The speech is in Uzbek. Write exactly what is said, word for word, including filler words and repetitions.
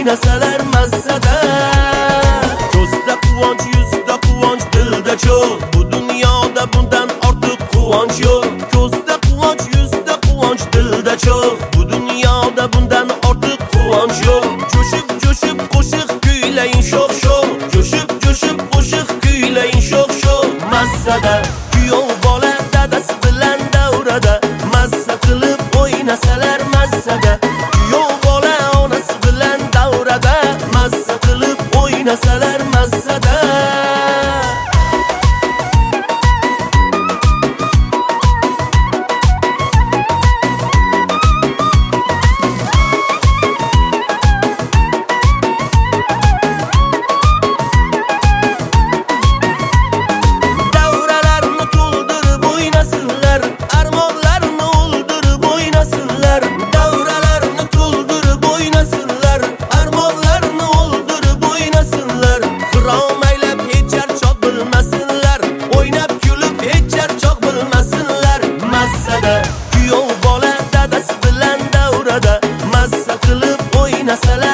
o'ynasalar mazzada. Ko'zda quvonch, yuzda quvonch, dilda cho'g'. Bu dunyoda bundan ortiq quvonch yo'q. Ko'zda quvonch, yuzda quvonch, dilda cho'g'. Bu dunyoda bundan ortiq quvonch yo'q. Jo'shib jo'shib qo'shiq kuylaying sho'x sho'x. Jo'shib jo'shib qo'shiq kuylaying sho'x sho'x. Mazzada kuyov bola dadasi bilan davrada. Mazza qilib o'ynasalar mazzada. Kuyov bola onasi bilan davrada. Mazza qilib o'ynasalar mazzada. Kuyov bola dadasi bilan davrada. Mazza qilib o'ynasalar